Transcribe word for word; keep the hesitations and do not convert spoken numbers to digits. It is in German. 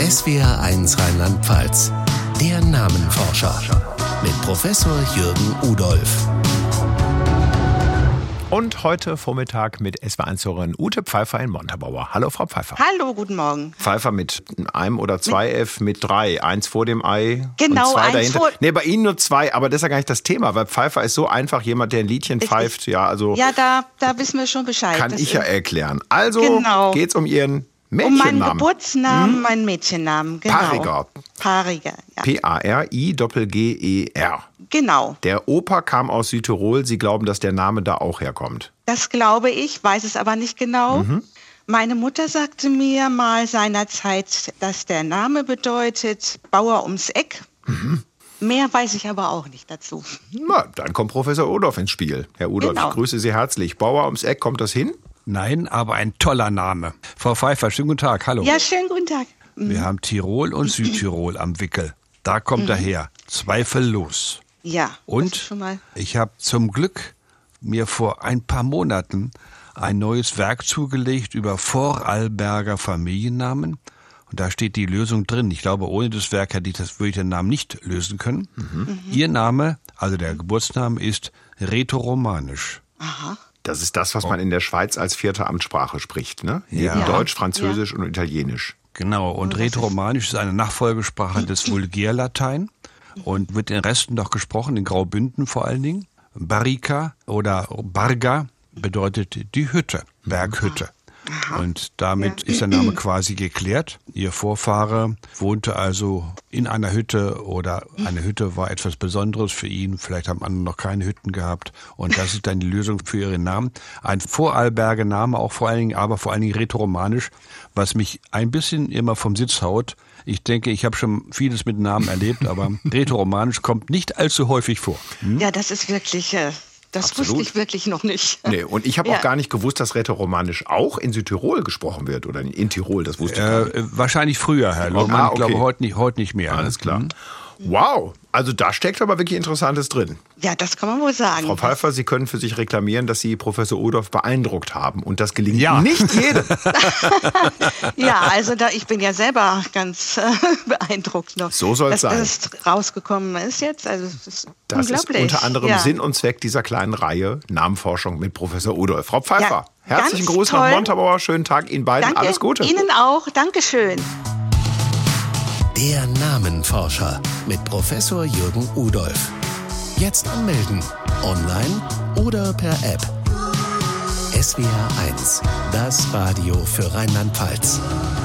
S W R eins Rheinland-Pfalz. Der Namenforscher mit Professor Jürgen Udolph. Und heute Vormittag mit S W R eins-Hörerin Ute Pfeiffer in Montabaur. Hallo, Frau Pfeiffer. Hallo, guten Morgen. Pfeiffer mit einem oder zwei mit F, mit drei. Eins vor dem Ei genau, und zwei eins dahinter. Vor Nee, bei Ihnen nur zwei, aber das ist ja gar nicht das Thema, weil Pfeiffer ist so einfach, jemand, der ein Liedchen Richtig. pfeift. Ja, also ja da, da wissen wir schon Bescheid. kann das ich ja erklären. Also genau. geht's um Ihren Um meinen Mädchennamen. Geburtsnamen, Hm? meinen Mädchennamen, genau. Pariger. Pariger, ja. P A R I G G E R. Genau, Der Opa kam aus Südtirol. Sie glauben, dass der Name da auch herkommt. das glaube ich, weiß es aber nicht genau. Mhm. Meine Mutter sagte mir mal seinerzeit, dass der Name bedeutet Bauer ums Eck. Mhm. Mehr weiß ich aber auch nicht dazu. Na, dann kommt Professor Udolph ins Spiel. Herr Udolph, Genau. ich grüße Sie herzlich. Bauer ums Eck, kommt das hin? Nein, aber ein toller Name. Frau Pfeiffer, schönen guten Tag, hallo. Ja, schönen guten Tag. Wir haben Tirol und Südtirol am Wickel. Da kommt er her, zweifellos. Ja, das ist Und schon mal. ich habe zum Glück mir vor ein paar Monaten ein neues Werk zugelegt über Vorarlberger Familiennamen. Und da steht die Lösung drin. Ich glaube, ohne das Werk hätte ich das, würde ich den Namen nicht lösen können. Mhm. Ihr Name, also der Geburtsname, ist rätoromanisch. Aha. Das ist das, was man in der Schweiz als vierte Amtssprache spricht, ne? Ja. Neben Ja. Deutsch, Französisch und Italienisch. Genau, und das ist- Rätoromanisch ist eine Nachfolgesprache des Vulgärlatein und wird in Resten noch gesprochen, in Graubünden vor allen Dingen. Barrica oder Barga bedeutet die Hütte, Berghütte. Und damit ist der Name quasi geklärt. Ihr Vorfahre wohnte also in einer Hütte oder eine Hütte war etwas Besonderes für ihn. Vielleicht haben andere noch keine Hütten gehabt. Und das ist dann die Lösung für ihren Namen. Ein Vorarlberger Name, auch vor allen Dingen, aber vor allen Dingen rätoromanisch, was mich ein bisschen immer vom Sitz haut. Ich denke, ich habe schon vieles mit Namen erlebt, aber rätoromanisch kommt nicht allzu häufig vor. Hm? Ja, das ist wirklich, äh, das Absolut. wusste ich wirklich noch nicht. Nee, und ich habe Ja. auch gar nicht gewusst, dass Rätoromanisch auch in Südtirol gesprochen wird oder in Tirol, das wusste ich gar nicht. Äh, wahrscheinlich früher, Herr Lohmann. Ah, Ich glaube, okay. heute nicht, heute nicht mehr. Alles klar. Hm? Wow, also da steckt aber wirklich Interessantes drin. Ja, das kann man wohl sagen. Frau Pfeiffer, Sie können für sich reklamieren, dass Sie Professor Udolph beeindruckt haben. Und das gelingt Ja. nicht jedem. Ja, also da, ich bin ja selber ganz äh, beeindruckt noch. So soll's dass sein. das rausgekommen ist jetzt. Also das ist Das ist unglaublich. unter anderem ja. Sinn und Zweck dieser kleinen Reihe Namenforschung mit Professor Udolph. Frau Pfeiffer, Ja, herzlichen ganz Gruß toll. nach Montabaur. Schönen Tag Ihnen beiden. Danke. Alles Gute. Ihnen auch. Dankeschön. Der Namenforscher mit Professor Jürgen Udolph. Jetzt anmelden, online oder per App. S W R eins, das Radio für Rheinland-Pfalz.